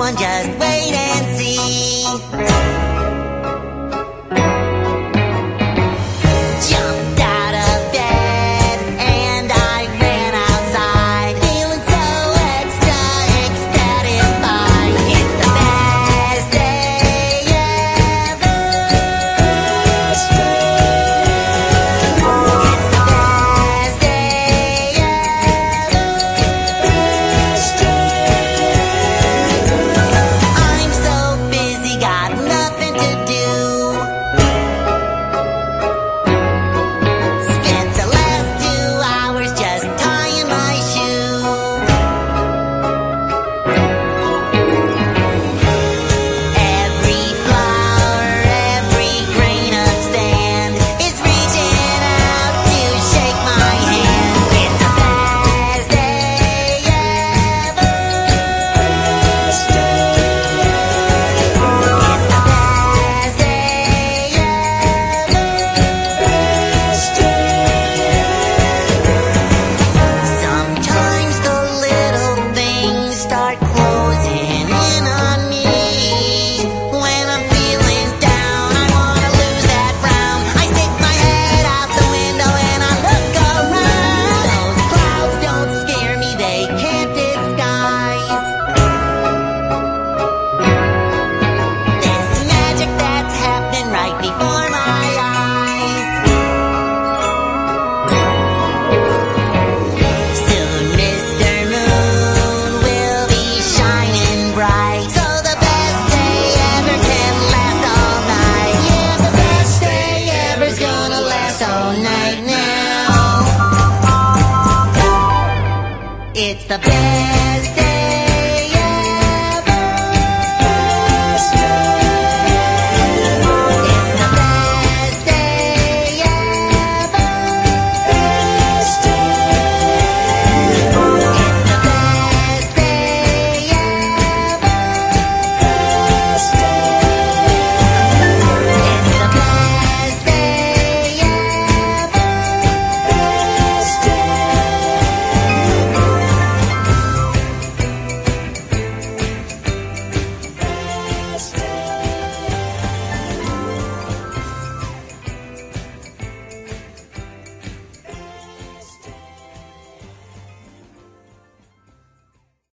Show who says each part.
Speaker 1: on, just wait and see. Jumped out of bed and I ran outside, feeling so extra ecstatic. It's the best day ever. It's the best day ever. I'm so busy, got nothing to do. Spent the last 2 hours just tying my shoe. Every flower, every grain of sand is reaching out to shake my hand. It's the best day ever. It's the best day ever. Sometimes the little things start closing in on me. When I'm feeling down, I wanna lose that frown. I stick my head out the window and I look around. Those clouds don't scare me, they can't disguise this magic that's happening right before my eyes. Soon Mr. Moon will be shining bright, so the best day ever can last all night. Yeah, the best day ever's gonna last all night now. It's the best